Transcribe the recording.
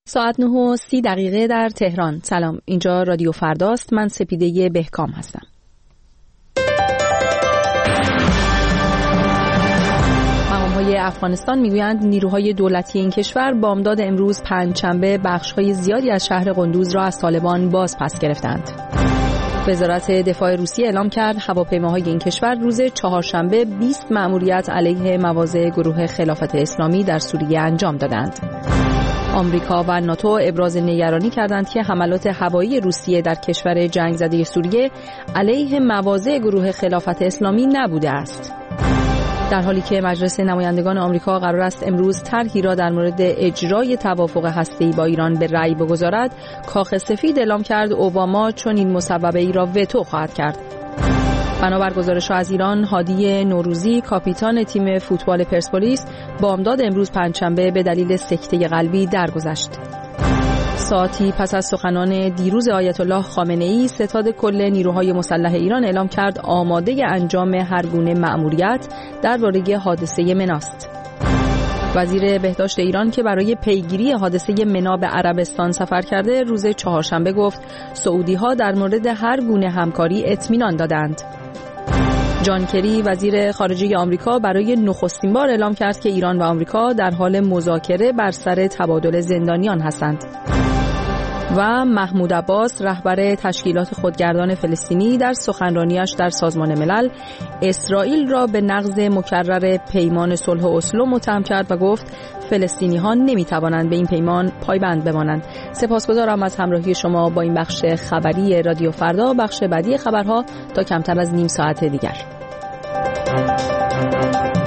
ساعت 9:30 در تهران. سلام، اینجا رادیو فرداست. من سپیده بهکام هستم. مقام‌های افغانستان میگویند نیروهای دولتی این کشور بامداد امروز پنجشنبه بخش‌های زیادی از شهر قندوز را از طالبان باز پس گرفتند. وزارت دفاع روسیه اعلام کرد هواپیماهای این کشور روز چهارشنبه 20 مأموریت علیه مواضع گروه خلافت اسلامی در سوریه انجام دادند. آمریکا و ناتو ابراز نگرانی کردند که حملات هوایی روسیه در کشور جنگ زده سوریه علیه مواضع گروه خلافت اسلامی نبوده است. در حالی که مجلس نمایندگان آمریکا قرار است امروز طرحی را در مورد اجرای توافق هسته‌ای با ایران به رأی بگذارد، کاخ سفید اعلام کرد اوباما چون این مصوبه ای را وتو خواهد کرد. بنابر گزارش‌ها از ایران، هادی نوروزی کاپیتان تیم فوتبال پرسپولیس بامداد امروز پنجشنبه به دلیل سکته قلبی درگذشت. ساعتی پس از سخنان دیروز آیت الله خامنه‌ای، ستاد کل نیروهای مسلح ایران اعلام کرد آماده انجام هر گونه مأموریت درباره حادثه مناست. وزیر بهداشت ایران که برای پیگیری حادثه منا به عربستان سفر کرده، روز چهارشنبه گفت سعودی‌ها در مورد هر گونه همکاری اطمینان دادند. جان کری وزیر خارجه آمریکا برای نخستین بار اعلام کرد که ایران و آمریکا در حال مذاکره بر سر تبادل زندانیان هستند. و محمود عباس رهبر تشکیلات خودگردان فلسطینی در سخنرانیش در سازمان ملل اسرائیل را به نقض مکرر پیمان صلح اسلو متهم کرد و گفت فلسطینی‌ها نمی‌توانند به این پیمان پایبند بمانند. سپاسگزارم از همراهی شما با این بخش خبری رادیو فردا. بخش بعدی خبرها تا کمتر از نیم ساعت دیگر.